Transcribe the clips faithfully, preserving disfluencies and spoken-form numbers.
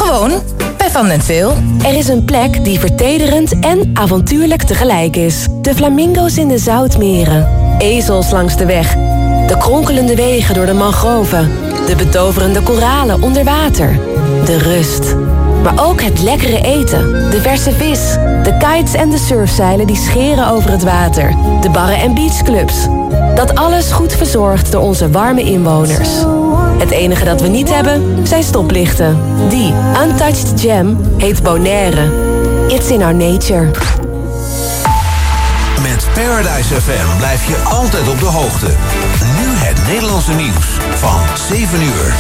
Gewoon bij Van den Veel. Er is een plek die vertederend en avontuurlijk tegelijk is. De flamingo's in de zoutmeren. Ezels langs de weg. De kronkelende wegen door de mangroven. De betoverende koralen onder water. De rust. Maar ook het lekkere eten. De verse vis. De kites en de surfzeilen die scheren over het water. De barren en beachclubs. Dat alles goed verzorgd door onze warme inwoners. Het enige dat we niet hebben, zijn stoplichten. Die Untouched Gem heet Bonaire. It's in our nature. Met Paradise F M blijf je altijd op de hoogte. Nu het Nederlandse nieuws van zeven uur.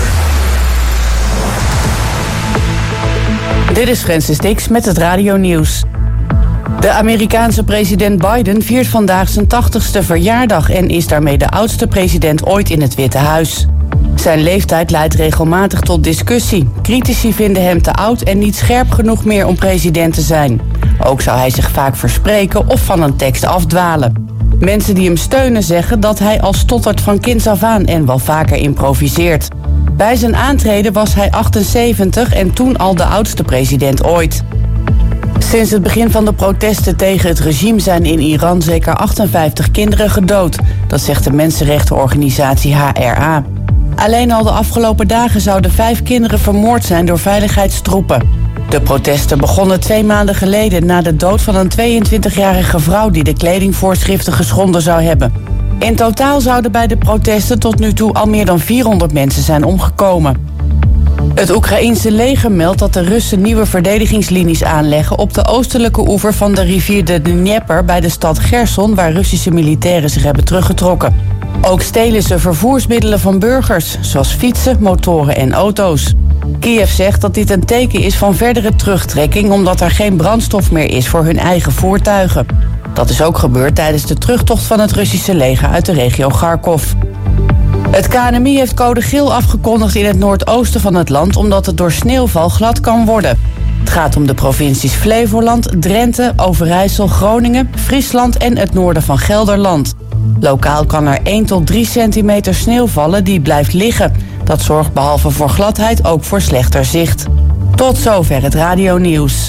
Dit is Francis Dix met het radionieuws. De Amerikaanse president Biden viert vandaag zijn tachtigste verjaardag en is daarmee de oudste president ooit in het Witte Huis. Zijn leeftijd leidt regelmatig tot discussie. Critici vinden hem te oud en niet scherp genoeg meer om president te zijn. Ook zou hij zich vaak verspreken of van een tekst afdwalen. Mensen die hem steunen zeggen dat hij al stottert van kinds af aan en wel vaker improviseert. Bij zijn aantreden was hij achtenzeventig en toen al de oudste president ooit. Sinds het begin van de protesten tegen het regime zijn in Iran zeker achtenvijftig kinderen gedood. Dat zegt de mensenrechtenorganisatie H R A. Alleen al de afgelopen dagen zouden vijf kinderen vermoord zijn door veiligheidstroepen. De protesten begonnen twee maanden geleden na de dood van een tweeëntwintigjarige vrouw die de kledingvoorschriften geschonden zou hebben. In totaal zouden bij de protesten tot nu toe al meer dan vierhonderd mensen zijn omgekomen. Het Oekraïense leger meldt dat de Russen nieuwe verdedigingslinies aanleggen op de oostelijke oever van de rivier de Dnieper bij de stad Gerson, waar Russische militairen zich hebben teruggetrokken. Ook stelen ze vervoersmiddelen van burgers, zoals fietsen, motoren en auto's. Kiev zegt dat dit een teken is van verdere terugtrekking omdat er geen brandstof meer is voor hun eigen voertuigen. Dat is ook gebeurd tijdens de terugtocht van het Russische leger uit de regio Kharkov. Het K N M I heeft code geel afgekondigd in het noordoosten van het land omdat het door sneeuwval glad kan worden. Het gaat om de provincies Flevoland, Drenthe, Overijssel, Groningen, Friesland en het noorden van Gelderland. Lokaal kan er één tot drie centimeter sneeuw vallen die blijft liggen. Dat zorgt behalve voor gladheid ook voor slechter zicht. Tot zover het radionieuws.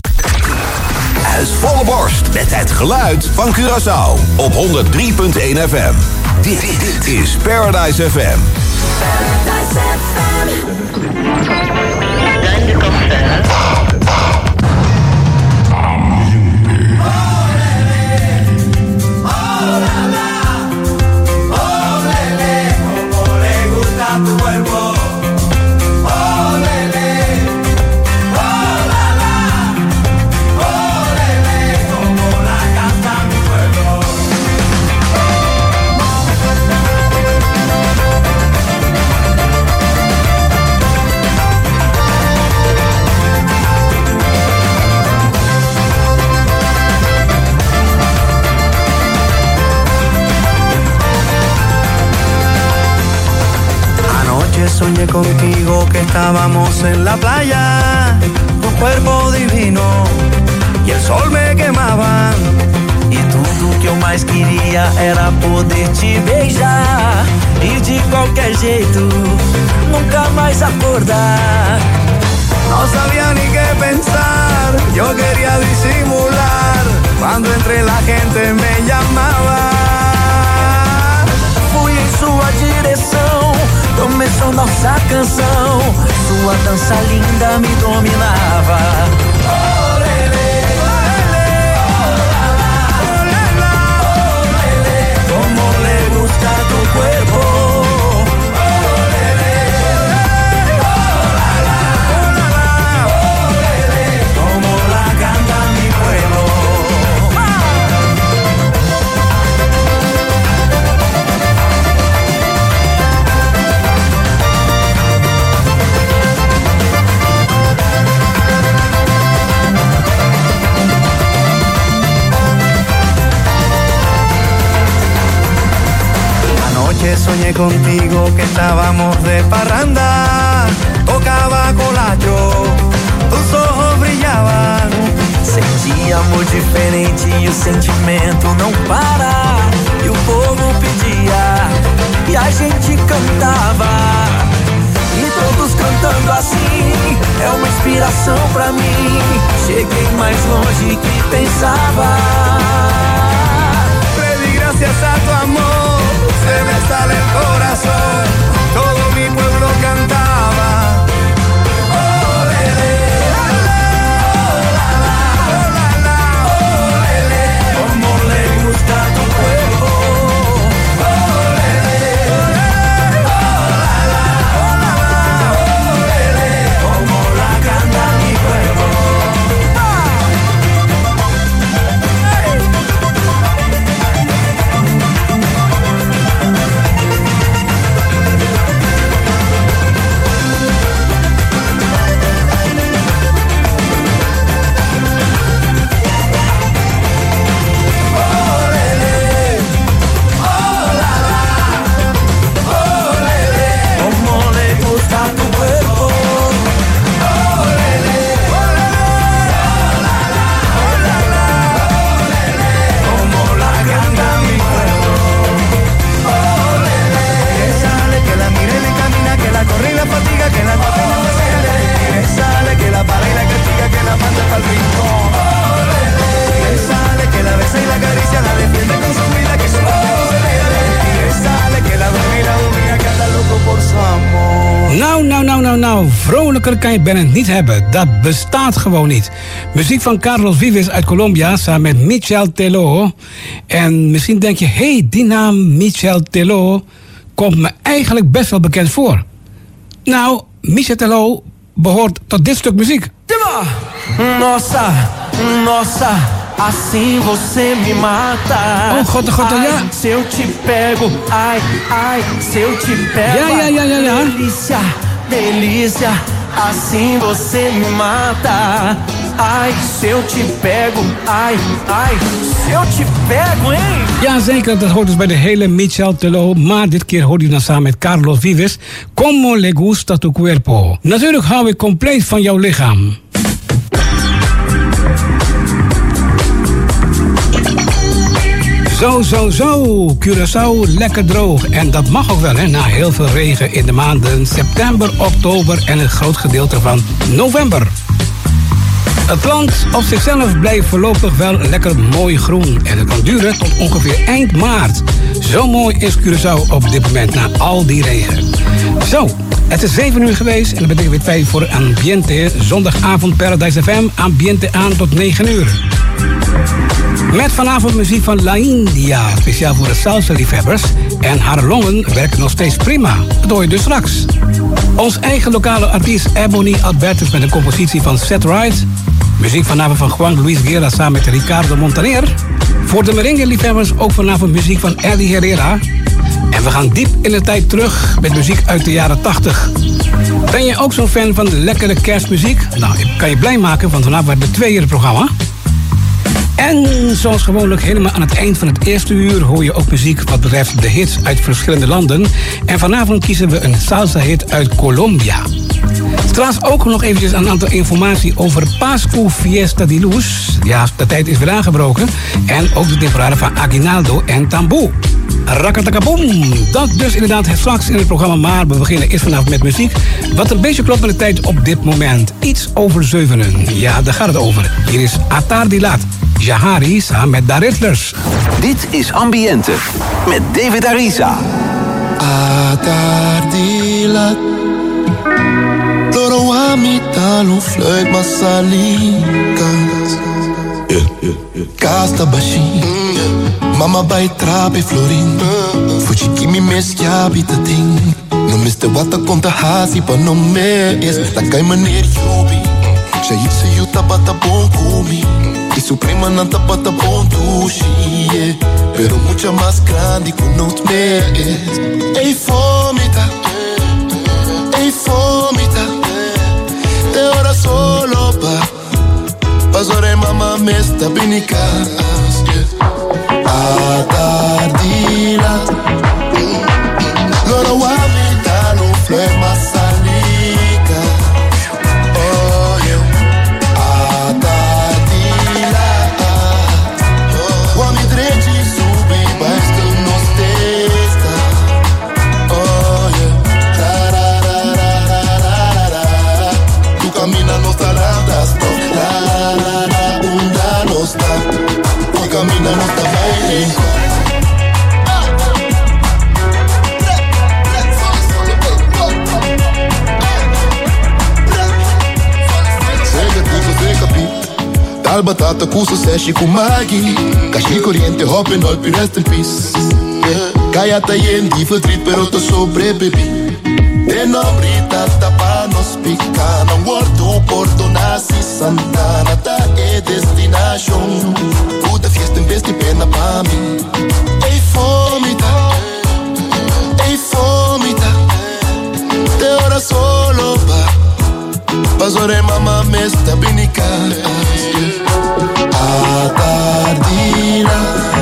Uit volle borst met het geluid van Curaçao op honderd drie komma één F M. Dit, dit is Paradise F M. Paradise F M. Dan de concert. Soñé contigo que estábamos en la playa, tu cuerpo divino y el sol me quemaba. E tudo que eu mais queria era poder te beijar e de qualquer jeito nunca mais acordar. No sabía ni qué pensar, yo quería disimular cuando entre la gente me llamaba. Fui em sua direção, começou nossa canção, sua dança linda me dominava. Oh, lele, oh, lele, oh, la, la, oh, la, la, oh, lele, como le gusta tu cuerpo. Oh, lele, oh, la, la, oh, la, la, oh, lele, como la canta mi pueblo. Soñé contigo que estábamos de parranda, tocaba colacho, tus ojos brillaban. Sentia amor diferente e o sentimento não para. E o povo pedia e a gente cantava. E todos cantando assim é uma inspiração. pra mim. Cheguei mais longe que pensava. Freddy, gracias a tu amor, se me sale el corazón. Todo mi pueblo cantaba. Nou, vrolijker kan je Bennett niet hebben. Dat bestaat gewoon niet. Muziek van Carlos Vives uit Colombia samen met Michel Teló. En misschien denk je, hé, hey, die naam Michel Teló komt me eigenlijk best wel bekend voor. Nou, Michel Teló behoort tot dit stuk muziek. Nossa, nossa, assim você me mata. Oh, god, god, ja. Ai, se eu te pego, ai, ai, se eu te pego. Ja, ja, ja, ja, ja. Delícia, delícia, assim você me mata. Ai, se eu te pego, ai, ai, se eu te pego, hein? Ja, zeker, dat hoort dus bij de hele Michel Teló. Maar dit keer hoort hij dan samen met Carlos Vives. Como le gusta tu cuerpo. Natuurlijk hou ik compleet van jouw lichaam. Zo, zo, zo. Curaçao lekker droog. En dat mag ook wel, hè, na heel veel regen in de maanden september, oktober en een groot gedeelte van november. Het land op zichzelf blijft voorlopig wel lekker mooi groen. En het kan duren tot ongeveer eind maart. Zo mooi is Curaçao op dit moment na al die regen. Zo, het is zeven uur geweest en dat betekent weer tijd voor Ambiente. Zondagavond Paradise F M, Ambiente aan tot negen uur. Met vanavond muziek van La India, speciaal voor de salsa-liefhebbers. En haar longen werken nog steeds prima. Dat hoor je dus straks. Ons eigen lokale artiest Ebony Albertus met een compositie van Seth Wright. Muziek vanavond van Juan Luis Guerra samen met Ricardo Montaner. Voor de merengue-liefhebbers ook vanavond muziek van Eddie Herrera. En we gaan diep in de tijd terug met muziek uit de jaren tachtig. Ben je ook zo'n fan van de lekkere kerstmuziek? Nou, ik kan je blij maken, want vanavond hebben we twee uur het programma. En zoals gewoonlijk helemaal aan het eind van het eerste uur hoor je ook muziek wat betreft de hits uit verschillende landen. En vanavond kiezen we een salsa-hit uit Colombia. Trouwens ook nog eventjes een aantal informatie over Pascu Fiesta de Luz. Ja, de tijd is weer aangebroken. En ook de temporade van Aguinaldo en Tamboe. Rakatakaboom! Dat dus inderdaad straks in het programma, maar we beginnen eerst vanavond met muziek. Wat een beetje klopt met de tijd op dit moment. Iets over zevenen. Ja, daar gaat het over. Hier is Atardilat. Jahari samen met Da Riddlers. Dit is Ambiente met David Arisa. Atardilat. Loro amita no fluit masalikas. Casta baixinho. Mama vai trape florin. Fuji kimi mes habita ting. No mister wata conta hasi pa no mes. Da kai maneer yobi. Shahid se yuta bata bon kumi. Y su prima nanta bata bon dushi. Pero mucha más grande con nos mes. Ei fomita. Ei fomita. Te ora solo pa. Pasore mama me sta binicas. Atardila. Loro wamita no fleur masalica. Oh yeah. Atardila. Wami dreji sube basta nos testa. Oh yeah. Tu camina no está nada stop. La la la la, unda no está. Hoy camina no está bailando. Dal batata com sucesso e com Maggi. Caixi corriente, hop and all, rest in peace. Kaya tayen di verdriet, pero te sobrevivi. De nombrita tapa nos pica. Non guardo porto nasi Santana. Ta e destination. Puta fiesta in vesti pena pa mi. Ei fomita, ei fomita. Te ora solo va. Pasore mamma me sta binica. A tardina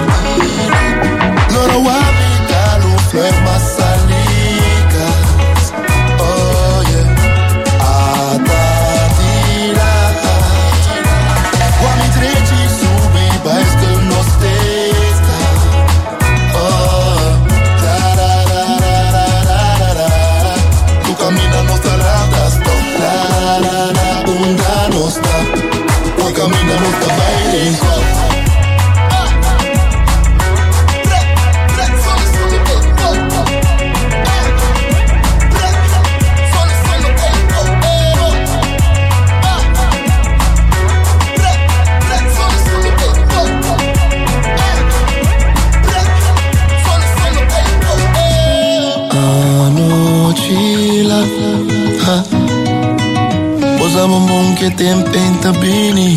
loro abita lu ferma saligas. Oh yeah. A tardina qua mi treci subi vais que no stesta. Oh la la la la la la la. Tu camina no sta nada stop. La la la unda no sta. Hoy camina no sta bailando. Posamo mon che tempenta bene.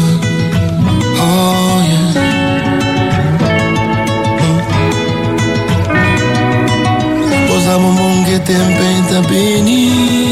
Oh yeah. Posamo mon che tempenta bene.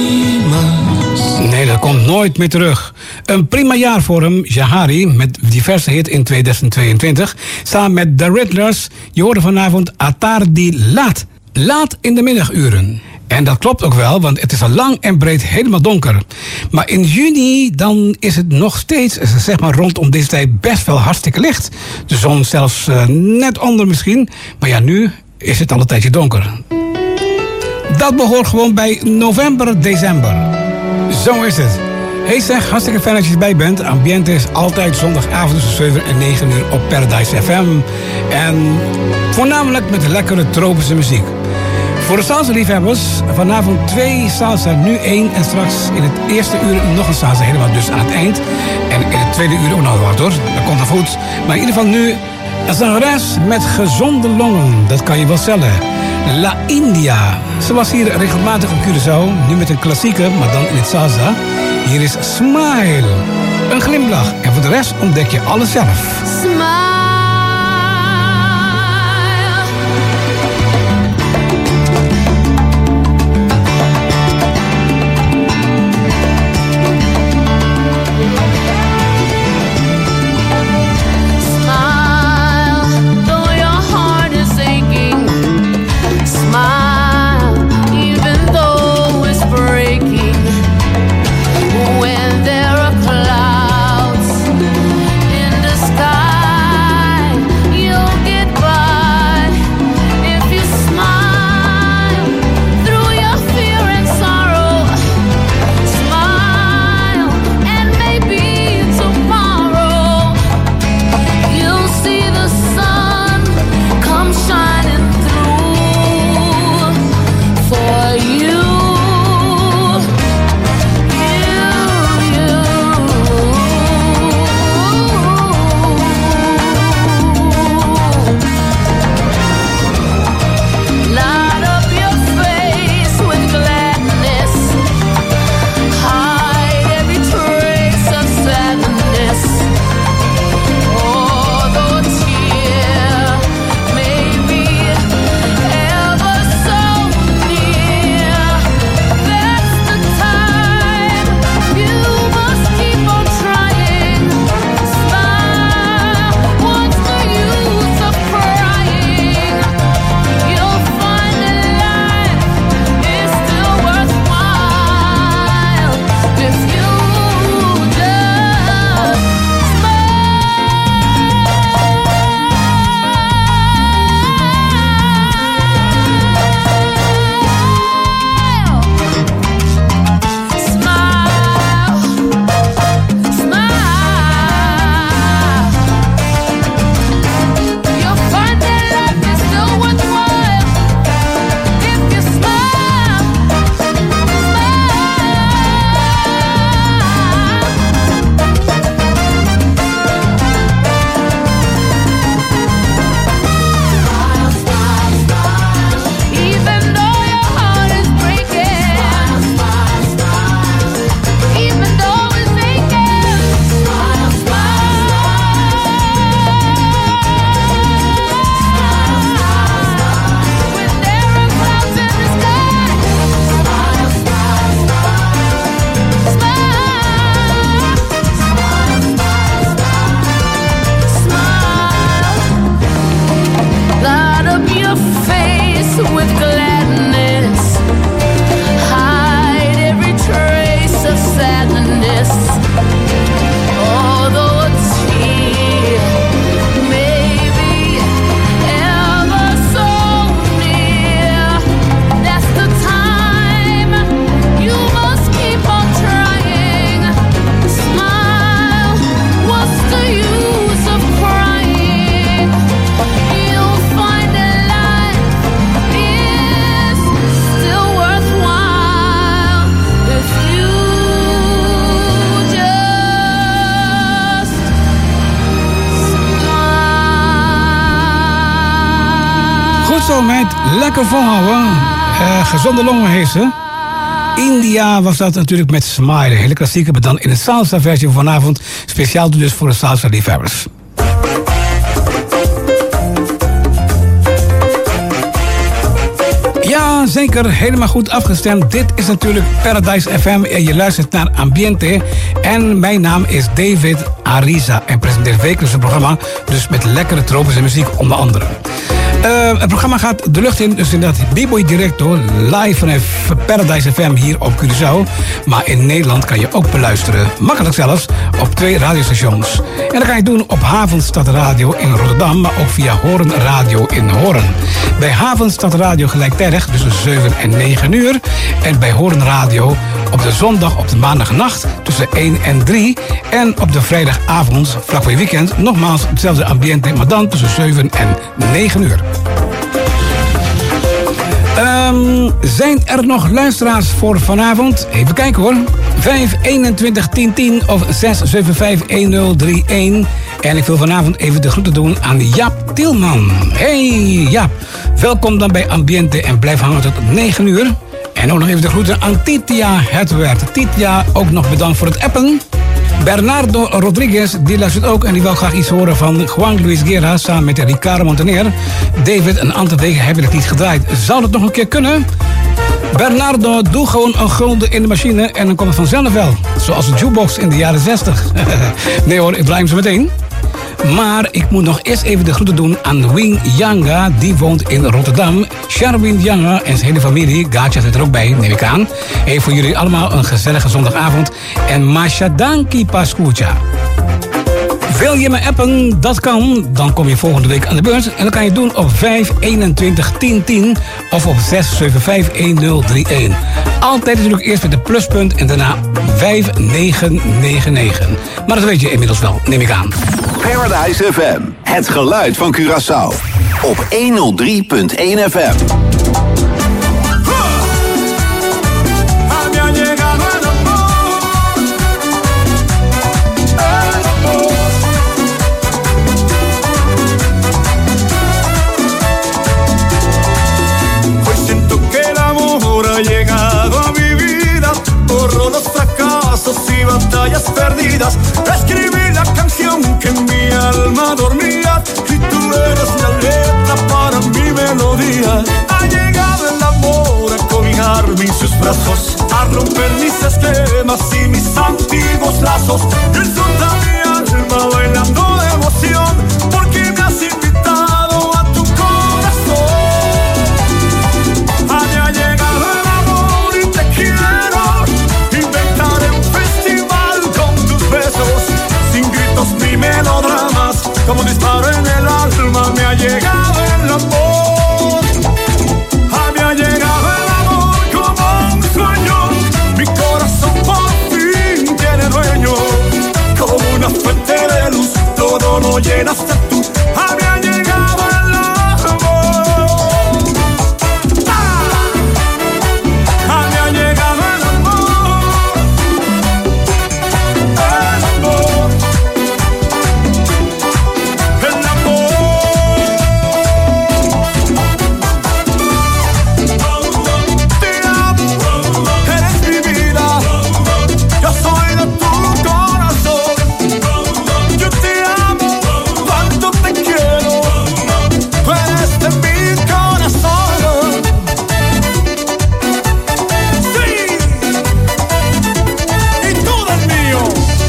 Nee, dat komt nooit meer terug. Een prima jaar voor hem, Jahari, met diverse hit in tweeduizend tweeëntwintig. Samen met The Riddlers. Je hoorde vanavond Atardi laat. Laat in de middaguren. En dat klopt ook wel, want het is al lang en breed helemaal donker. Maar in juni dan is het nog steeds, zeg maar rondom deze tijd, best wel hartstikke licht. De zon zelfs uh, net onder misschien. Maar ja, nu is het al een tijdje donker. Dat behoort gewoon bij november, december. Zo is het. Hey zeg, hartstikke fijn dat je erbij bent. Ambiente is altijd zondagavond tussen zeven en negen uur op Paradise F M. En voornamelijk met lekkere tropische muziek. Voor de salsa-liefhebbers, vanavond twee salsa, nu één. En straks in het eerste uur nog een salsa, helemaal dus aan het eind. En in het tweede uur ook nog wat hoor, dat komt nog goed. Maar in ieder geval nu een zangeres met gezonde longen, dat kan je wel stellen. La India. Ze was hier regelmatig op Curaçao, nu met een klassieke, maar dan in het salsa. Hier is Smile. Een glimlach. En voor de rest ontdek je alles zelf. Smile. When there are clouds in the sky, zo, meid. Lekker volhouden. Uh, gezonde longen heeft ze. India was dat natuurlijk met Smile. Hele klassieke, maar dan in de salsa-versie vanavond. Speciaal dus voor de salsa-liefhebbers. Ja, zeker. Helemaal goed afgestemd. Dit is natuurlijk Paradise F M en je luistert naar Ambiente. En mijn naam is David Ariza en presenteer wekelijks een programma. Dus met lekkere tropische muziek onder andere. Uh, het programma gaat de lucht in, dus inderdaad B-Boy Director live vanaf Paradise F M hier op Curaçao. Maar in Nederland kan je ook beluisteren, makkelijk zelfs, op twee radiostations. En dat kan je doen op Havenstad Radio in Rotterdam, maar ook via Horen Radio in Horen. Bij Havenstad Radio gelijktijdig tussen zeven en negen uur. En bij Horen Radio op de zondag op de maandagnacht tussen één en drie. En op de vrijdagavond, vlak voor je weekend, nogmaals hetzelfde ambiente, maar dan tussen zeven en negen uur. Um, zijn er nog luisteraars voor vanavond? Even kijken hoor. vijf eenentwintig tien tien of zes zeven vijf een nul drie een. En ik wil vanavond even de groeten doen aan Jaap Tielman. Hey Jaap, welkom dan bij Ambiente en blijf hangen tot negen uur. En ook nog even de groeten aan Titia Hetwert. Titia, ook nog bedankt voor het appen. Bernardo Rodriguez, die luistert ook en die wil graag iets horen van Juan Luis Guerra samen met Ricardo Montaner. David, een aantal weken hebben we het niet gedraaid. Zou dat nog een keer kunnen? Bernardo, doe gewoon een gulden in de machine en dan komt het vanzelf wel. Zoals de jukebox in de jaren zestig. Nee hoor, ik draai hem zo meteen. Maar ik moet nog eerst even de groeten doen aan Wing Yanga. Die woont in Rotterdam. Sharwin Yanga en zijn hele familie. Gaatja zit er ook bij, neem ik aan. Hey, voor jullie allemaal een gezellige zondagavond. En Masha Danki Pascucha. Wil je me appen? Dat kan. Dan kom je volgende week aan de beurt. En dat kan je doen op vijf eenentwintig tien tien of op zes zeven vijf een nul drie een. Altijd natuurlijk eerst met de pluspunt en daarna vijf negen negen negen. Maar dat weet je inmiddels wel, neem ik aan. Paradise F M, het geluid van Curaçao. Op honderd drie punt één F M. Y batallas perdidas, escribí la canción que en mi alma dormía y tú eres la letra para mi melodía. Ha llegado el amor a cobijarme en sus brazos, a romper mis esquemas y mis antiguos lazos. Insulta mi alma bailando de emoción porque me has invitado a tu corazón. Ha llegado el amor y te quiero. Inventaré un festival con tus besos, sin gritos ni melodramas, como un disparo en el alma. Me ha llegado el amor, ah, me ha llegado el amor como un sueño. Mi corazón por fin tiene dueño, como una fuente de luz, todo lo llenaste tú. Ah, me ha llegado el amor, ah, ah, me ha llegado el amor. El amor, el amor. Te amo, eres mi vida. Yo soy de tu corazón. Yo te amo, cuánto te quiero. Tú eres de mi corazón. Sí, y tú del mío.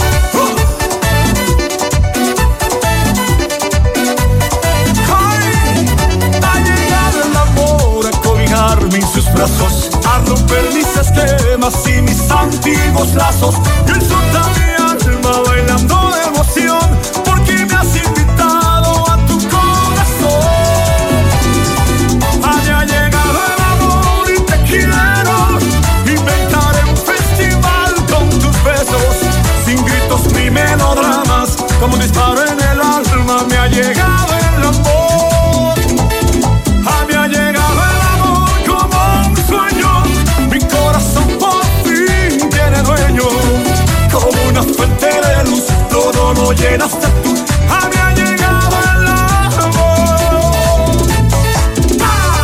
Ay, ha llegado el amor a cobijarme en sus brazos, a romper mis esquemas y mis antiguos lazos. Y insulta mi alma bailando de emoción porque me has invitado a tu corazón. Ah, me ha llegado el amor y te quiero. Inventaré un festival con tus besos, sin gritos ni melodramas, como un disparo en el alma. Me ha llegado el amor, ah, me ha llegado el amor como un sueño. Mi corazón por fin tiene dueño, como una fuente de luz, todo lo llenaste tú. Ah, me ha llegado el amor, ah.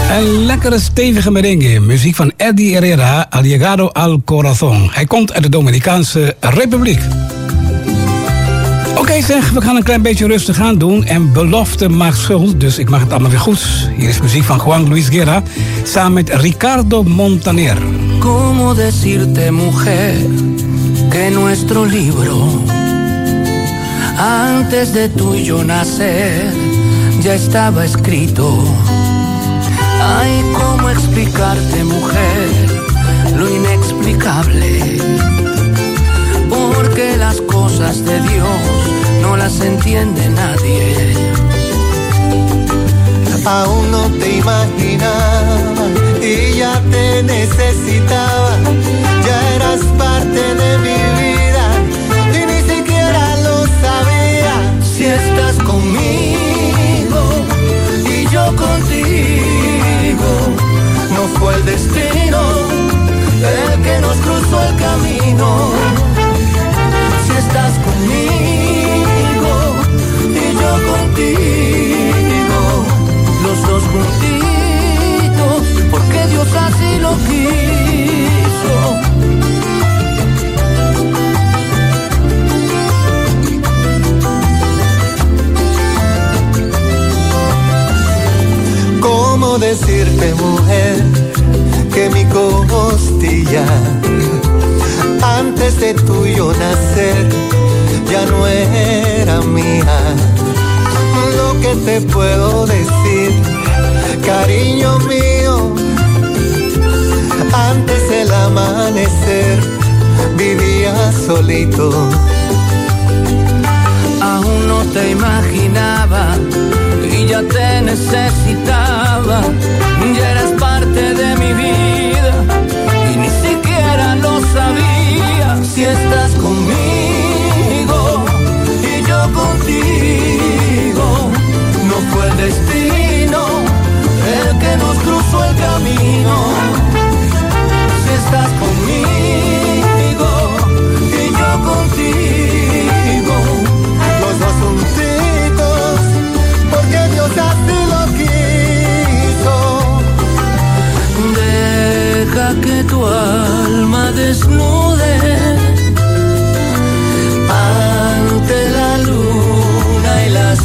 Een lekkere stevige merengue. Muziek van Eddie Herrera, Al Llegado al Corazón. Hij komt uit de Dominicaanse Republiek. Oké okay, zeg, we gaan een klein beetje rustig aan doen. En belofte maakt schuld, dus ik mag het allemaal weer goed. Hier is muziek van Juan Luis Guerra samen met Ricardo Montaner. ¿Cómo decirte, mujer, que nuestro libro, antes de tú y yo nacer, ya estaba escrito? Ay, ¿cómo explicarte, mujer, lo inexplicable? Porque las cosas de Dios no las entiende nadie. Aún no te imaginaba y ya te necesitaba. Ya eras parte de mi vida y ni siquiera lo sabía. Si estás conmigo y yo contigo, no fue el destino el que nos cruzó el camino. Si estás conmigo y yo contigo, los dos juntitos, porque Dios así lo quiso. ¿Cómo decirte, mujer, que mi costilla, antes de tuyo nacer, ya no era mía? Lo que te puedo decir, cariño mío, antes del amanecer vivía solito. Aún no te imaginaba y ya te necesitaba. Ya eras parte de mi vida y ni siquiera lo sabía. Si estás conmigo y yo contigo, no fue el destino el que nos cruzó el camino. Si estás conmigo y yo contigo, los dos juntitos, porque Dios así lo quiso. Deja que tu alma desnude ante la luna y las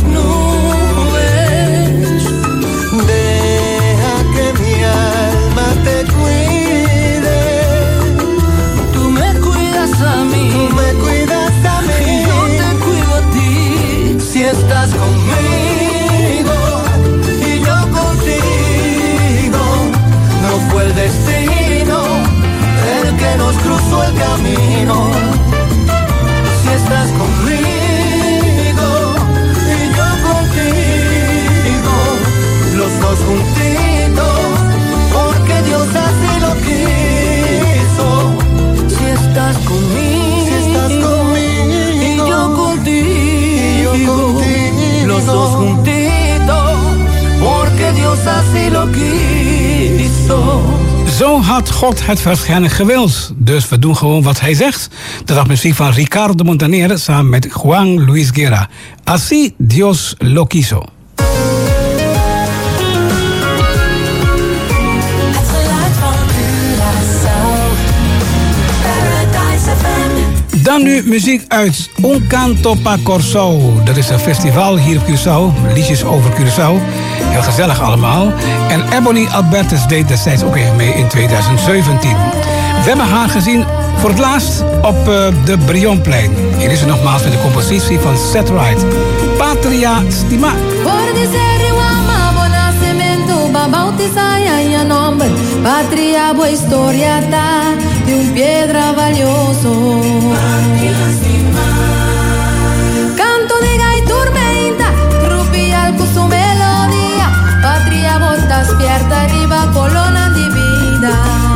nubes. Deja que mi alma te cuide. Tú me cuidas a mí, tú me cuidas a mí, y yo te cuido a ti. Si estás conmigo y yo contigo, no fue el destino el que nos cruzó el camino. Si estás conmigo y yo contigo, los dos juntitos, porque Dios así lo quiso. Si estás conmigo, si estás conmigo y yo contigo, y yo contigo, los dos juntitos, porque Dios así lo quiso. Zo had God het waarschijnlijk gewild. Dus we doen gewoon wat hij zegt. Dat was muziek van Ricardo Montaner samen met Juan Luis Guerra. Así Dios lo quiso. Dan nu muziek uit Un Canto pa Curaçao. Dat is een festival hier op Curaçao. Liedjes over Curaçao. Heel gezellig allemaal. En Ebony Albertus deed destijds ook even mee in tweeduizend zeventien. We hebben haar gezien voor het laatst op uh, de Brionplein. Hier is ze nogmaals met de compositie van Seth Wright. Patria Stima. Patria, boa história tá de um piedra valioso. Canto de gaiturmenta, rupial con su melodía. Patria, botas pierda arriba, colonna di vida.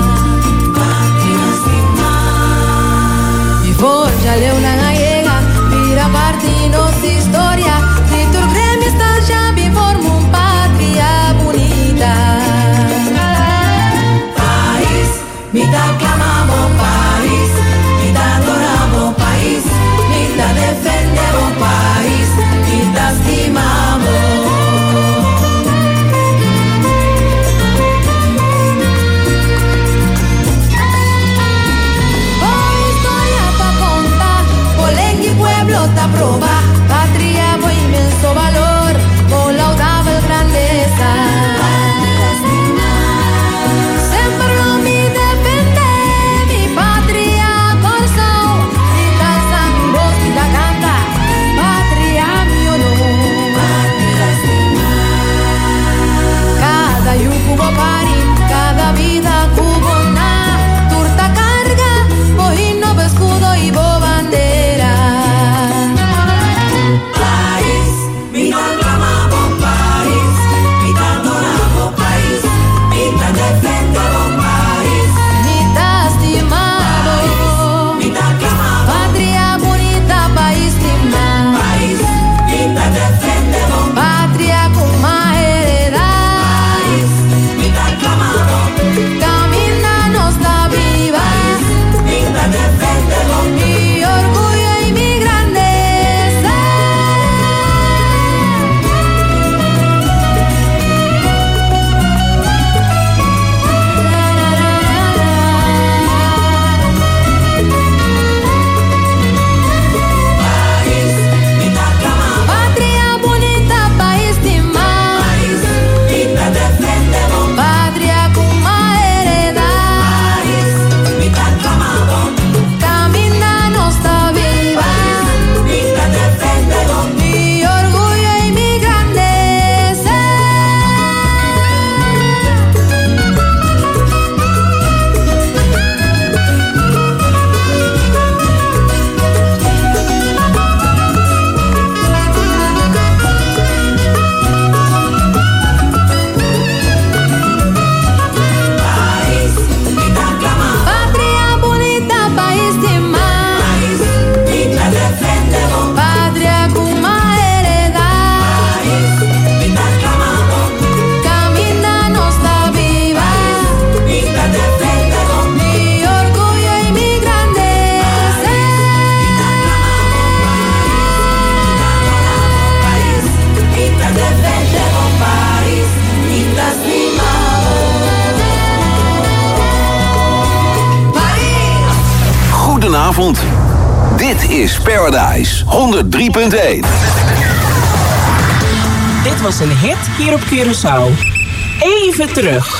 E forja leuna gallega, vira parte nossa história. Vitor Grêmio está já bem forma um pátria bonita. Mitad clamamos país, mitad adoramos país, mitad defendemos país, mitad estimamos. Goedenavond. Dit is Paradise honderd drie punt één. Dit was een hit hier op Curaçao. Even terug.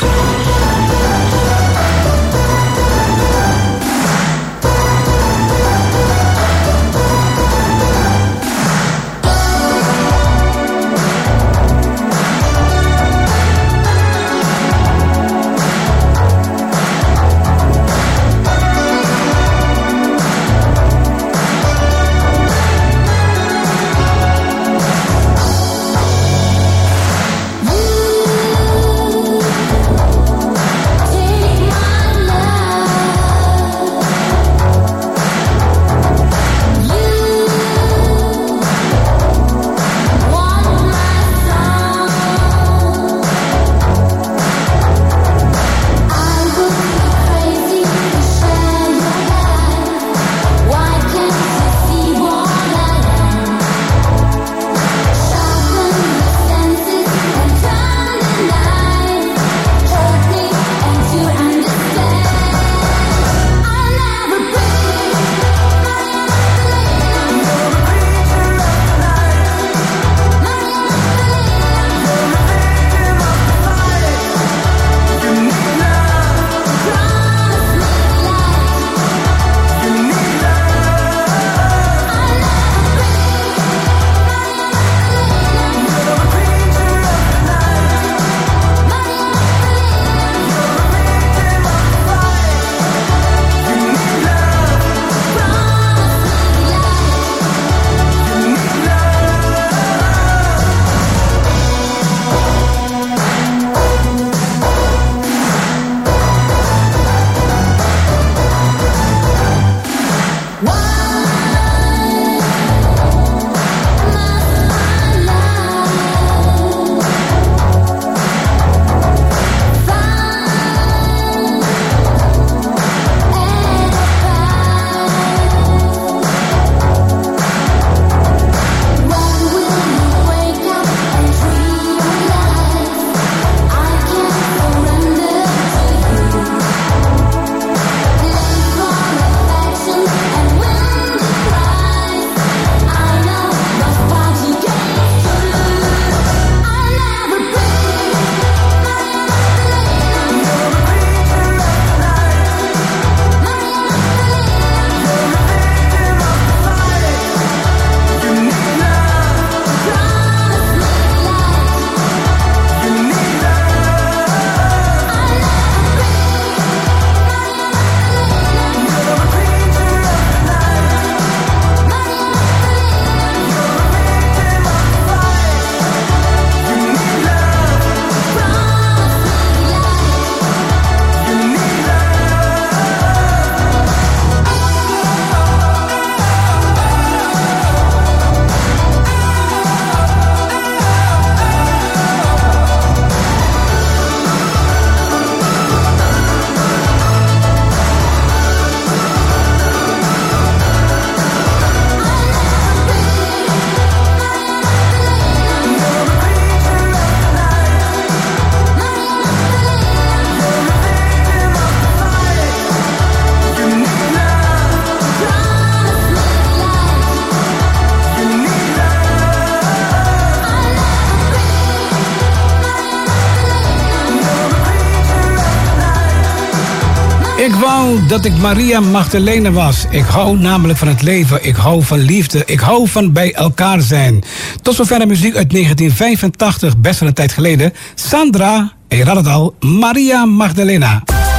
Ik wou dat ik Maria Magdalena was. Ik hou namelijk van het leven. Ik hou van liefde. Ik hou van bij elkaar zijn. Tot zover de muziek uit negentien vijfentachtig, best wel een tijd geleden. Sandra, en je raadt het al, Maria Magdalena.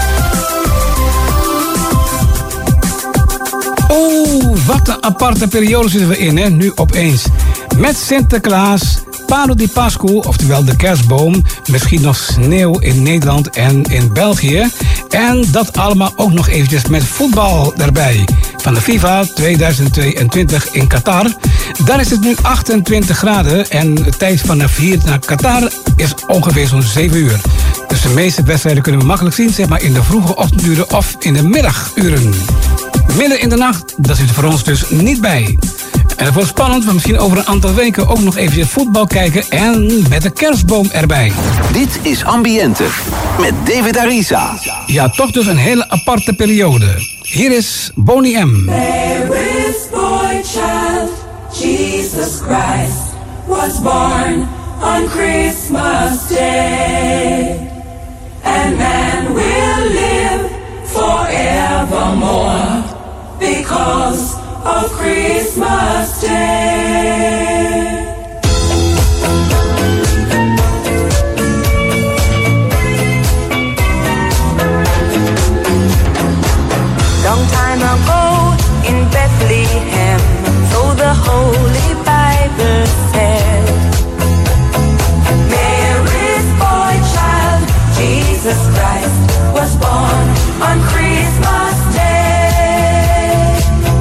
Oeh, wat een aparte periode zitten we in, hè, nu opeens. Met Sinterklaas, Palo di Pascu, oftewel de kerstboom, misschien nog sneeuw in Nederland en in België. En dat allemaal ook nog eventjes met voetbal erbij. Van de FIFA tweeduizend tweeëntwintig in Qatar. Daar is het nu achtentwintig graden en de tijd vanaf hier naar Qatar is ongeveer zo'n zeven uur. Dus de meeste wedstrijden kunnen we makkelijk zien, zeg maar in de vroege ochtenduren of in de middaguren. Midden in de nacht, dat zit er voor ons dus niet bij. En het wordt spannend, want misschien over een aantal weken ook nog even voetbal kijken en met de kerstboom erbij. Dit is Ambiente met David Arisa. Ja, toch dus een hele aparte periode. Hier is Boney M. There is boy child, Jesus Christ was born on Christmas Day. And man will live forevermore because of Christmas Day. Long time ago in Bethlehem, so the Holy Bible said, Mary's boy child, Jesus Christ, was born on Christmas Day.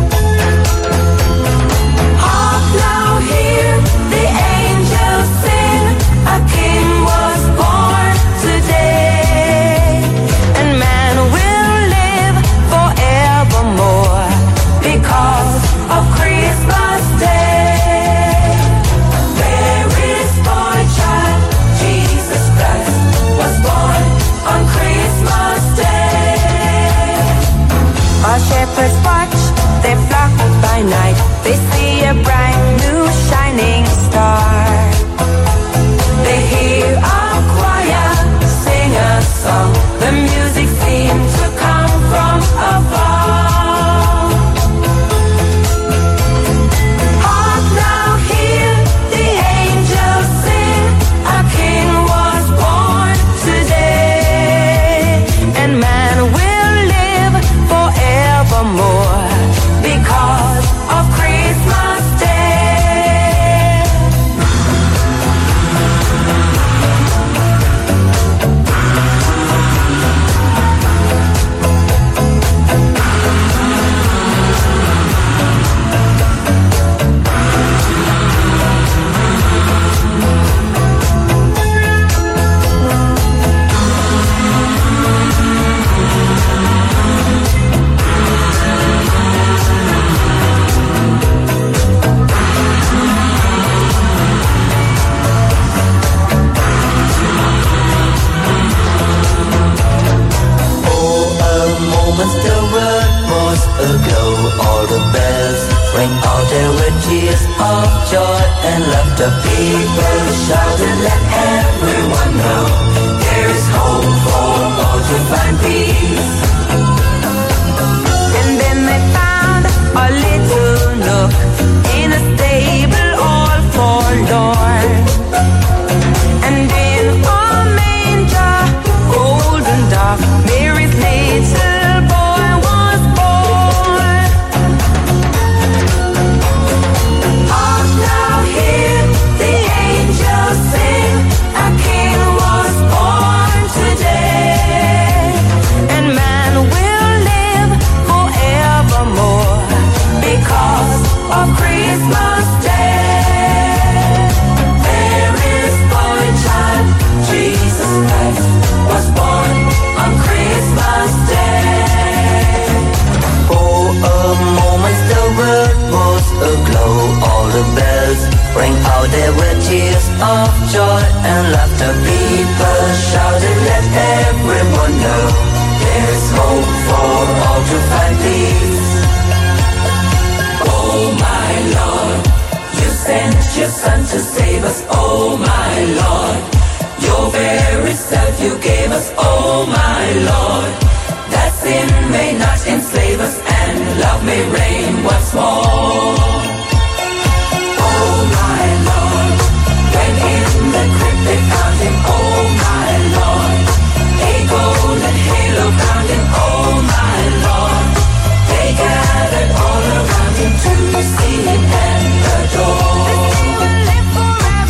Hark now, hear the angels sing, a king was born today, and man will live forevermore because of Christmas Day. Mary's boy child, Jesus Christ, was born on Christmas Day. Our shepherds watch their flock by night. They see a bright new shining star. They hear a choir sing a song. The music seems to come from afar. Hark now, hear the angels sing. A king was born today, and man will live forevermore because of Christmas Day. The world was aglow, all the bells rang out. There were tears of joy and laughter. People shouted, let everyone know there is hope for all to find peace. And then they found a little nook in a stable all forlorn. And in a manger, golden dark, Mary's little boy was born. Hark now, hear the angels sing. A king was born today, and man will live forevermore because of Christmas Day. Mary's boy child, Jesus Christ, was born on Christmas Day. For a moment the world was aglow, all the bells rang out. There were tears of joy and laughter. People shouted, let everyone know there is hope for all to find peace. Oh my Lord, you sent your son to save us. Oh my Lord, your very self you gave us. Oh my Lord, that sin may not enslave us and love may reign once more. Oh my Lord, when in the crypt they found him. Oh my Lord, a golden halo crowned him. Oh my Lord, they gathered all around him to see him and adore.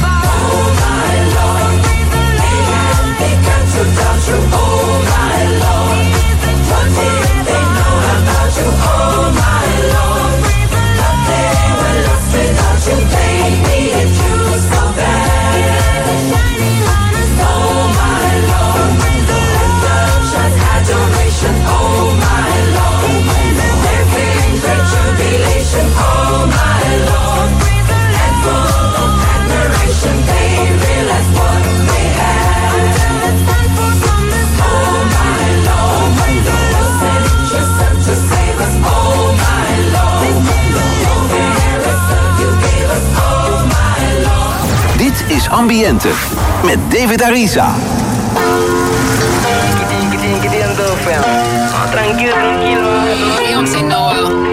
Oh my Lord, they had begun to doubt you. Oh my Lord. Ambiente met David Arisa. Tranquilo, tranquilo. Yo soy Noel.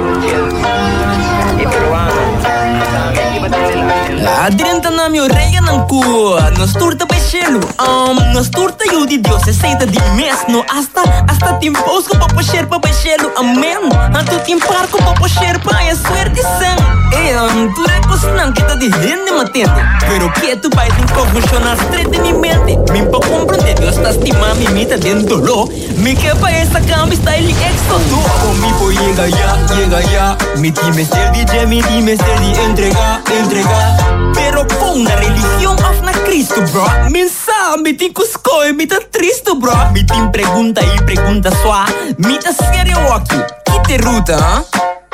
Adrianta na meu rega não cua. Nos turta peixelo. Um, nos turta eu de Deus. Aceita de mês. No hasta, hasta tiempos com papo xerpa peixelo. Amém. Anto timpar com papo xerpa. É suerte sem. E um, tu recos não que tá de rende matente. Pero que tu vai tem como funcionar entretenimento. Me pa compreender. Deus tá estimando me mita dentro lo. Me que pa essa cama style exodo. Comigo llega ya, llega ya. Mi time ser D J, mi time ser de entregar, entregar. Pero com una religião of na Cristo, bro. Me sabe, me tem cuscoi, me tá triste, bro. Me tem pergunta e pergunta só. Me tá sério aqui. Que te ruta, hein?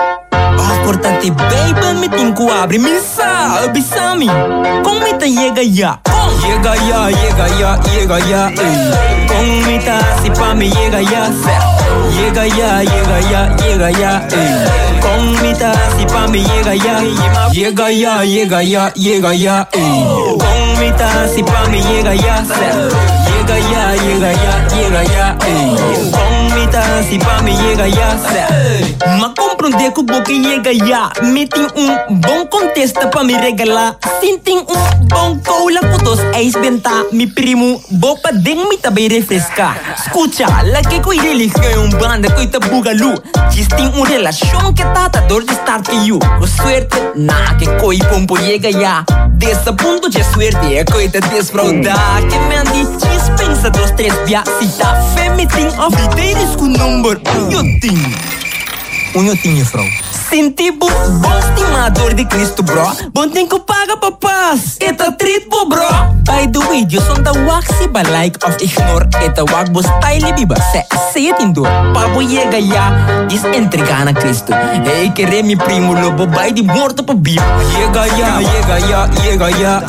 Importante, baby, me tem que abrir. Me sabe, Sami. Com me tá chega ya. Chega ya, chega ya, chega ya. Com me tá se pa me chega ya. Chega ya, chega ya, chega ya. Com me tá se pa me chega ya. Chega ya, chega ya, chega ya. Com me tá se pa me chega ya. Chega ya, chega ya, chega ya. Com me tá se pa me chega ya. Ma compreender que o boca chega ya. Me tem um bom contexto pra me regalar. Sim, tem um bom cola com dois ex-bentar. Me primo, bopa deng me tá bem refrescar. Escucha, la que coi religião banda coi tá bugalu. Diz tem um relação que tá tá dor de estar que you. Com suerte, na que coi pompo chega ya. Desse ponto de suerte é coi tá desfraudar. Que me andi dispensa dos três via. Se tá fé me tem oferteiros com número um eu tenho. Um eu tenho, frau. Senti bom, bom estimador de Cristo, bro. Bom tem que paga pra paz. Eta treat, bro. By the way, eu sou da waxi by like of ignore. Eta wak bo style biba. Se aceita indo. Papo chega ya. Diz entregar na Cristo. Ei, querer me primo lobo. Vai de morto pra biba. Chega ya, chega ya, chega ya.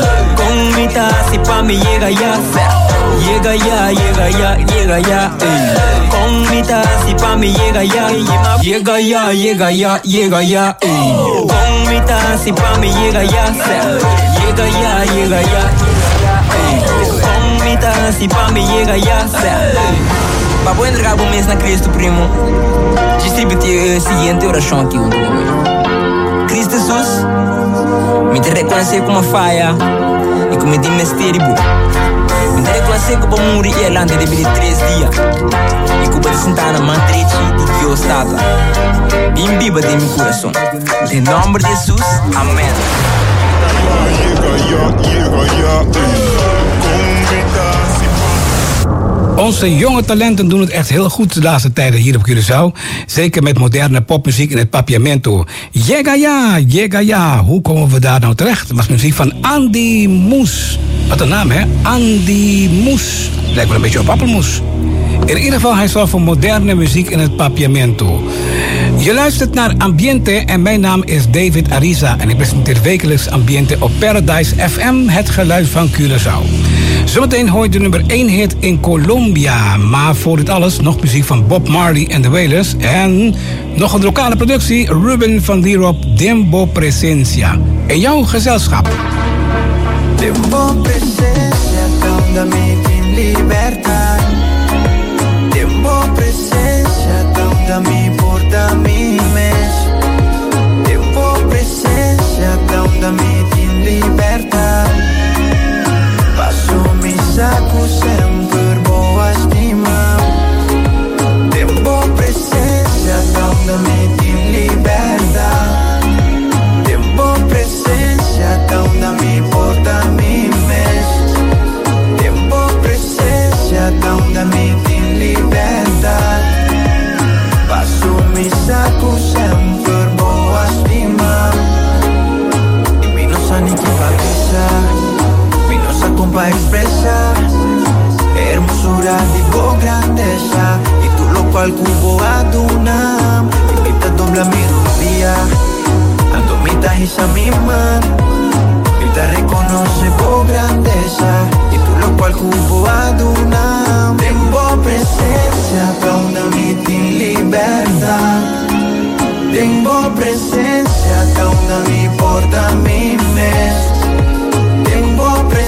Com me tá se pa me chega ya. Chega ya, chega ya, chega ya. Com me tá se pa me chega ya. Chega ya, chega ya. Llega ya, ey. Con mi taza pa me llega ya. Llega ya, llega ya, ey. Con mi taza pa me llega ya. Pa vou entregar o mês na Cristo, primo. Distribute a seguinte oração aqui. Cristo Jesus, me te reconhecer como falha e como de mistério. Me te reconhecer como morrer e ela anda de três dias. E como de sentar na matriz de Deus Tata. Bem viva de meu coração. Em nome de Jesus, amém. Onze jonge talenten doen het echt heel goed de laatste tijden hier op Curaçao. Zeker met moderne popmuziek in het Papiamento. Llega ya, llega ya. Hoe komen we daar nou terecht? Dat was muziek van Andy Moes. Wat een naam, hè? Andy Moes. Lijkt wel een beetje op appelmoes. In ieder geval, hij zorgt voor moderne muziek in het Papiamento. Je luistert naar Ambiente en mijn naam is David Arisa. En ik presenteer wekelijks Ambiente op Paradise F M, het geluid van Curaçao. Zometeen hoor je de nummer één hit in Colombia. Maar voor dit alles nog muziek van Bob Marley en de Wailers. En nog een lokale productie, Ruben van Lierop, Dembo Presencia. In jouw gezelschap. Dembo Presencia, cándame en libertad. Dembo Presencia, cándame porta mi mes. Dembo Presencia, cándame en libertad. Passo mi saco sempre boa estima. Dembo Presencia, cándame en libertad. Dembo Presencia, cándame porta mi mes. Dembo Presencia, cándame en libertad. Passo mi saco sempre boa estima. E mi non sa ni chi fa pensar. Compa expresa hermosura digo grandeza y tú lo cual cubo aduna y mitad dobla mi rodilla ando mitad esa mi man y te reconoce por grandeza y tú lo cual cubo aduna tengo presencia cauna mi tin libertad tengo presencia cauna mi porta mi mes tengo presencia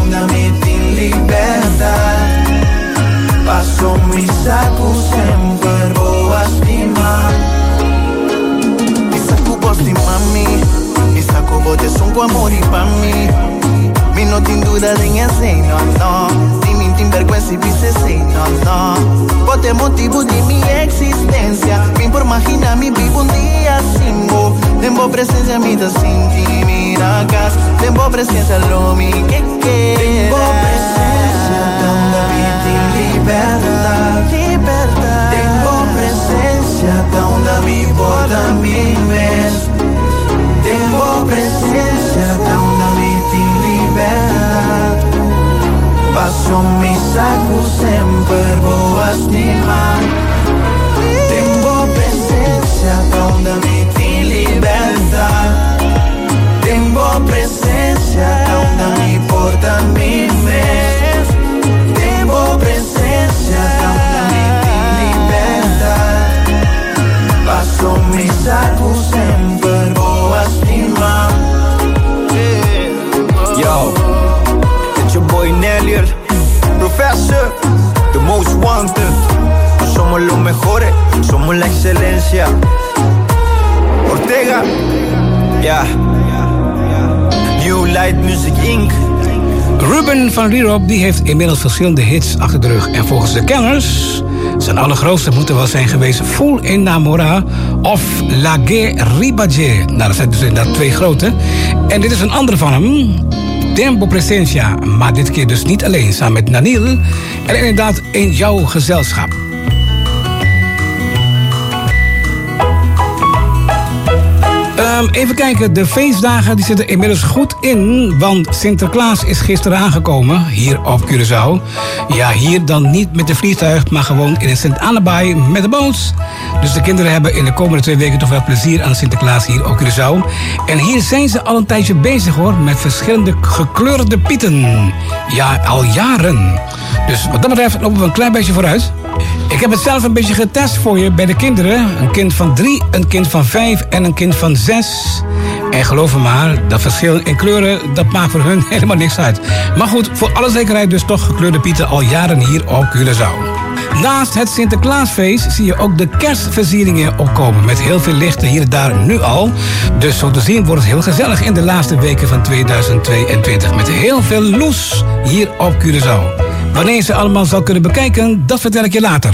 dá-me tem liberdade. Passo mi saco sempre boa estima. Mi saco boa estima mi. Mi saco bote son com amor e pra mim. Mi não tem dúvida de assim, não, não. Se me tem vergüenza e vice assim, não, não. Bote motivo de minha existência. Me por imaginar me vivo um dia assim, bo. Tempo presença me dá sentir, mira casa. Tempo presença lo mi que quer. Tempo presença, tão me tem liberdade, liberdade. Tempo presença, tão me poda me mesmo. Tempo presença, tão me tem liberdade. Passo mi saco sempre boa estima. Tempo presença, tão me tem liberdade. Tempo presença, tão me porta me mesmo. Tempo presença, tão me tem liberdade. Passo mi saco sempre boa estima. Yo, it's your boy Nellier, Professor, the most wanted. No somos los mejores, somos la excelencia. Ortega, ja, yeah. New Light Music Incorporated. Ruben van Rierop die heeft inmiddels verschillende hits achter de rug. En volgens de kenners, zijn allergrootste moeten wel zijn geweest Full Enamora of La Guerribadje. Nou, dat zijn dus inderdaad twee grote. En dit is een andere van hem, Tempo Presencia. Maar dit keer dus niet alleen, samen met Nanil. En inderdaad in jouw gezelschap. Um, even kijken, de feestdagen die zitten inmiddels goed in, want Sinterklaas is gisteren aangekomen, hier op Curaçao. Ja, hier dan niet met de vliegtuig, maar gewoon in Sint-Annebaai met de boot. Dus de kinderen hebben in de komende twee weken toch wel plezier aan Sinterklaas hier op Curaçao. En hier zijn ze al een tijdje bezig hoor, met verschillende gekleurde pieten. Ja, al jaren. Dus wat dat betreft lopen we een klein beetje vooruit. Ik heb het zelf een beetje getest voor je bij de kinderen. Een kind van drie, een kind van vijf en een kind van zes. En geloof me maar, dat verschil in kleuren, dat maakt voor hun helemaal niks uit. Maar goed, voor alle zekerheid dus toch gekleurde pieten al jaren hier op Curaçao. Naast het Sinterklaasfeest zie je ook de kerstversieringen opkomen. Met heel veel lichten hier en daar nu al. Dus zo te zien wordt het heel gezellig in de laatste weken van tweeduizend tweeëntwintig. Met heel veel loes hier op Curaçao. Wanneer je ze allemaal zal kunnen bekijken, dat vertel ik je later.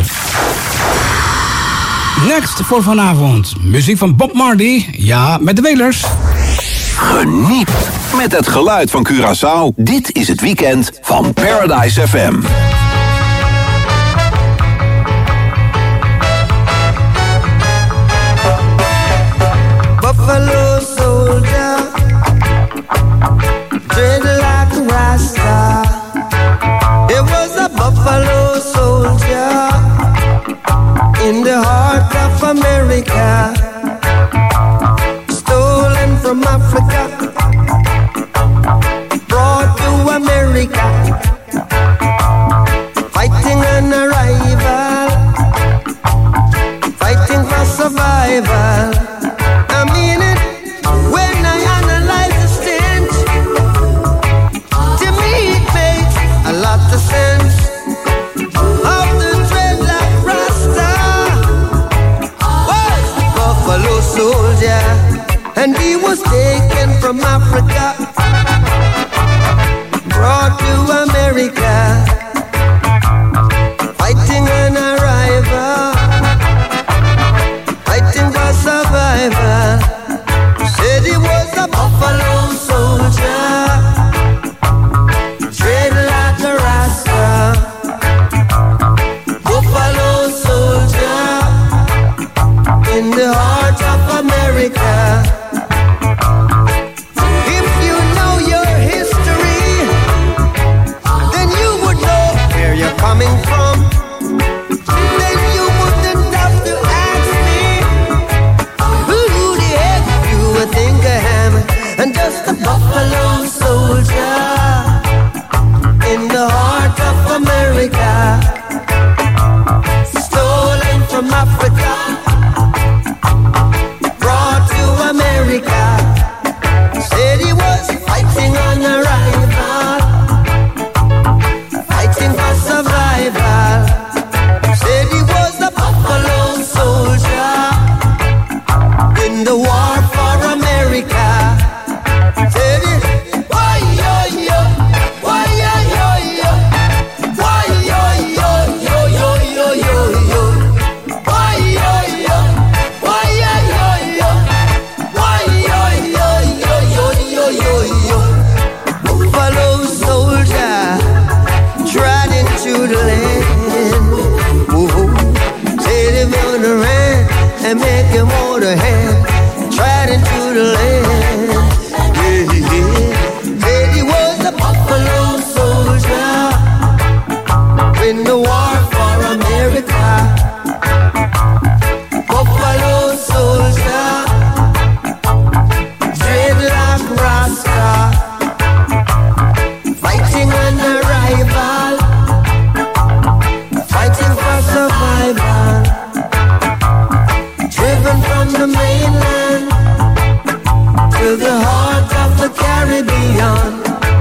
Next voor vanavond. Muziek van Bob Marley. Ja, met de Wailers. Geniet met het geluid van Curaçao. Dit is het weekend van Paradise F M. Buffalo soldier, dreadlock rasta. It was a buffalo soldier in the heart of America, stolen from Africa, brought to America, fighting an arrival, fighting for survival. I mean it when I analyze the stench. To me it makes a lot of sense. Of the dreadlock rasta was the buffalo soldier, and he was taken from Africa, brought to America, fighting an arrival, fighting for survival. Said he was a buffalo soldier, dreadlock rasta. Buffalo soldier in the heart of America. He put her hand right into the land. Yeah, yeah. Said he was a buffalo soldier in the war for America. Buffalo soldier, dreadlock rasta, fighting an rival, fighting for survival, driven from the mainland to the heart of the Caribbean.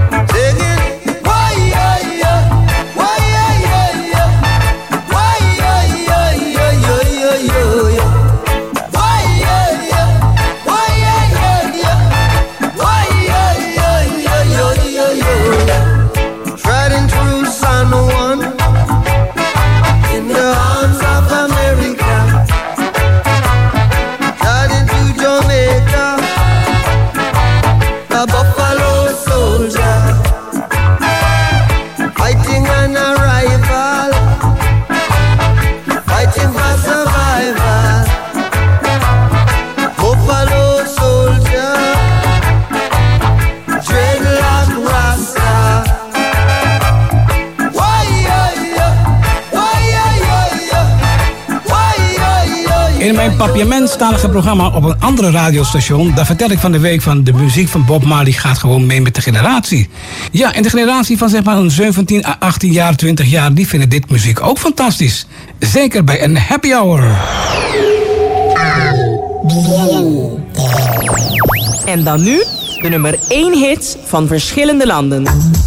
In mijn papiamentstalige programma op een andere radiostation, daar vertel ik van de week van de muziek van Bob Marley gaat gewoon mee met de generatie. Ja, en de generatie van zeg maar een zeventien à achttien jaar, twintig jaar, die vinden dit muziek ook fantastisch. Zeker bij een happy hour. En dan nu de nummer één hits van verschillende landen.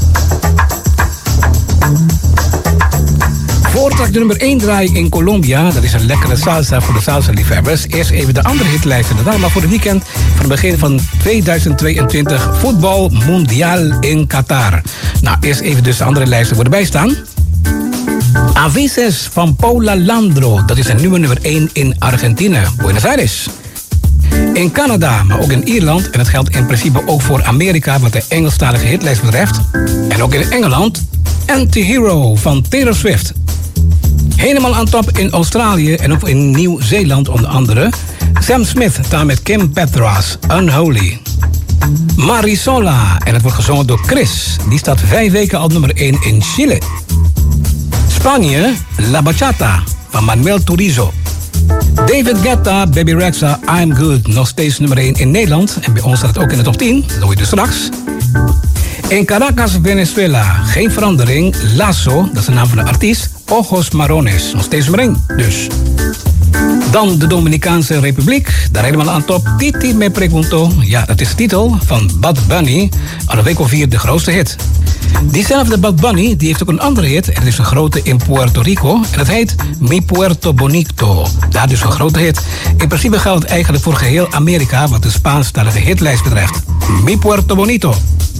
Voordat ik de nummer één draai in Colombia, dat is een lekkere salsa voor de salsa-liefhebbers. Eerst even de andere hitlijsten. Dat allemaal voor het weekend van het begin van tweeduizend tweeëntwintig voetbal mondiaal in Qatar. Nou, eerst even dus de andere lijsten voor erbij staan. A veces van Paula Landro, dat is een nieuwe nummer één in Argentinië, Buenos Aires. In Canada, maar ook in Ierland, en dat geldt in principe ook voor Amerika wat de Engelstalige hitlijst betreft. En ook in Engeland, Anti-Hero van Taylor Swift. Helemaal aan top in Australië en ook in Nieuw-Zeeland onder andere. Sam Smith daar met Kim Petras, Unholy. Marisola, en het wordt gezongen door Chris. Die staat vijf weken al nummer één in Chile. Spanje, La Bachata van Manuel Turizo. David Guetta, Baby Rexha, I'm Good, nog steeds nummer één in Nederland. En bij ons staat het ook in de top tien, dat hoor je dus straks. In Caracas, Venezuela, geen verandering. Lasso, dat is de naam van de artiest. Ojos Marrones, nog steeds nummer één dus. Dan de Dominicaanse Republiek, daar helemaal aan top. Titi Me Pregunto, ja, dat is de titel van Bad Bunny. Al een week of vier de grootste hit. Diezelfde Bad Bunny, die heeft ook een andere hit. En dat is een grote in Puerto Rico. En dat heet Mi Puerto Bonito. Daar dus een grote hit. In principe geldt het eigenlijk voor geheel Amerika wat de Spaanstalige hitlijst betreft. Mi Puerto Bonito.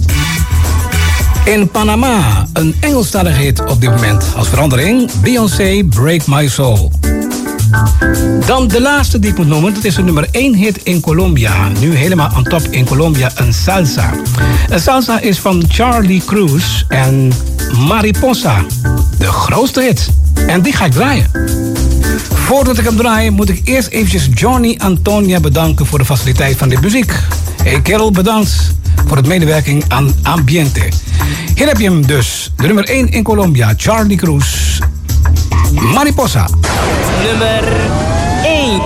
In Panama, een Engelstalige hit op dit moment. Als verandering, Beyoncé, Break My Soul. Dan de laatste die ik moet noemen, dat is de nummer één hit in Colombia. Nu helemaal aan top in Colombia, een salsa. Een salsa is van Charlie Cruz en Mariposa. De grootste hit. En die ga ik draaien. Voordat ik hem draai, moet ik eerst eventjes Johnny Antonia bedanken voor de faciliteit van dit muziek. Hey kerel, bedankt voor het medewerking aan Ambiente. Hier heb je hem dus. De nummer één in Colombia, Charlie Cruz. Mariposa. Nummer één.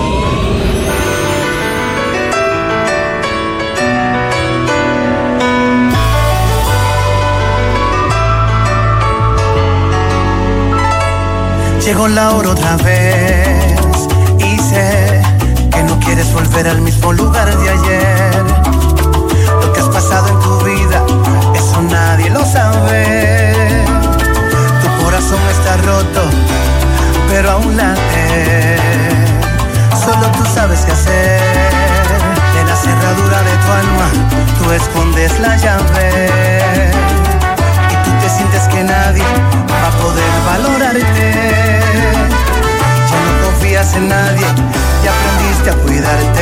Llegó la hora otra vez y sé que no quieres volver al mismo lugar de ayer. Lo que has pasado en tu vida, eso nadie lo sabe. Tu corazón está roto, pero aún late. Solo tú sabes qué hacer. De la cerradura de tu alma, tú escondes la llave. Y tú te sientes que nadie va a poder valorarte. Ya no confías en nadie y aprendiste a cuidarte.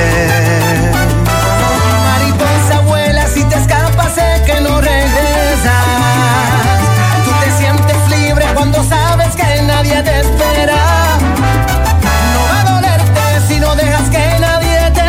Mariposa vuela, si te escapas sé que no regresas. Tú te sientes libre cuando sabes que nadie te espera. No va a dolerte si no dejas que nadie te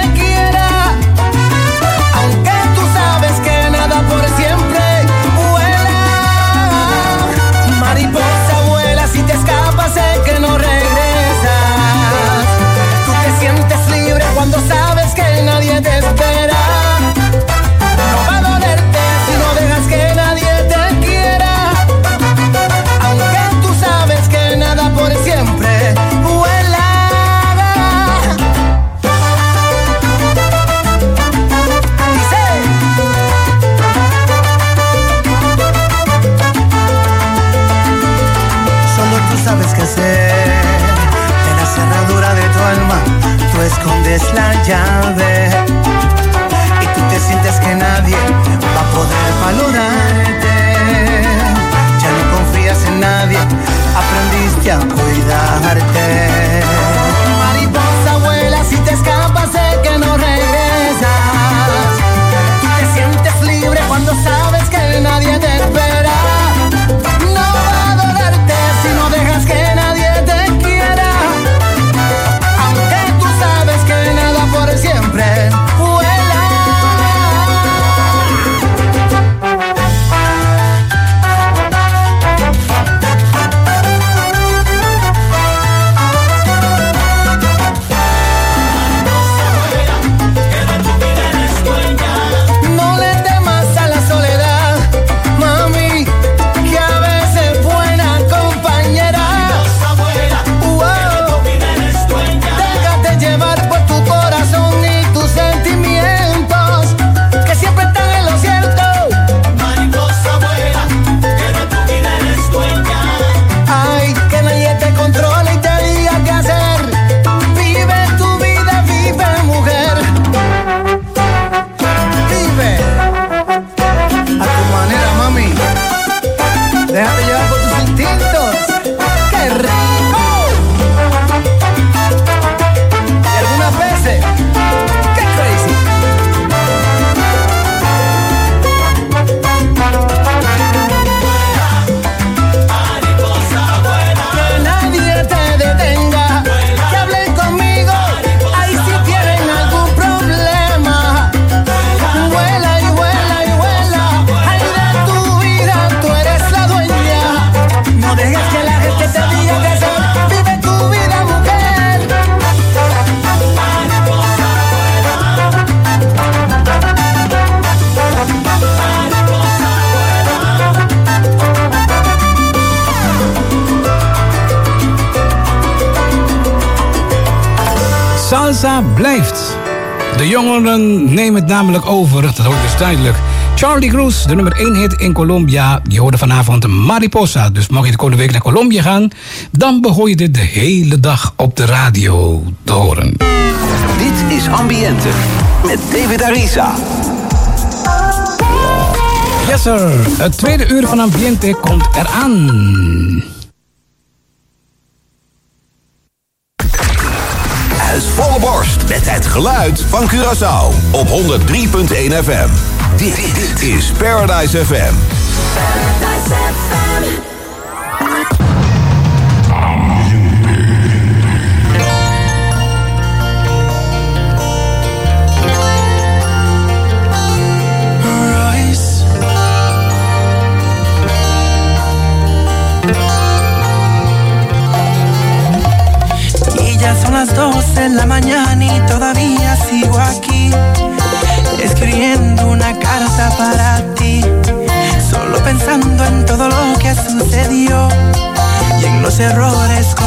sabes qué hacer. En la cerradura de tu alma tú escondes la llave y tú te sientes que nadie va a poder valorarte. Ya no confías en nadie, aprendiste a cuidarte. Mariposa vuela, si te escapas sé que no regresas. Tú te sientes libre cuando sabes que nadie te espera. No va a dolerte si no dejas que nadie te quiera. Aunque tú sabes que nada por siempre vuela. No le temas a la soledad, mami, que a veces buena compañera. Wow. Déjate llevar por tu corazón y tus sentimientos, que siempre están en lo cierto. Mariposa vuela, que de tu vida eres dueña. Ay, que nadie te controle y te diga qué hacer. Vive tu vida, vive mujer. Vive a tu manera, mami. Déjate llevar por tus instintos. ¡Qué rico! Y algunas veces, ¡qué crazy! Que nadie te detenga. Que hablen conmigo. Ahí si tienen algún problema. Vuela y vuela y vuela. Ay, de tu vida tú eres la dueña. No dejes que la gente te diga qué hacer. Vive tu vida, mujer. Salsa blijft. De jongeren nemen het namelijk over, dat hoort dus duidelijk. Charlie Cruz, de nummer één hit in Colombia. Je hoorde vanavond Mariposa. Dus mocht je de komende week naar Colombia gaan, dan behoor je dit de hele dag op de radio te horen. Dit is Ambiente met David Arisa. Yes sir, het tweede uur van Ambiente komt eraan. Uit volle borst met het geluid van Curaçao op honderd drie komma één F M. Dit, dit is Paradise F M. Paradise F M. Royce. Y ya son las doce de la mañana y todavía sigo aquí, escribiendo una carta para ti, solo pensando en todo lo que sucedió y en los errores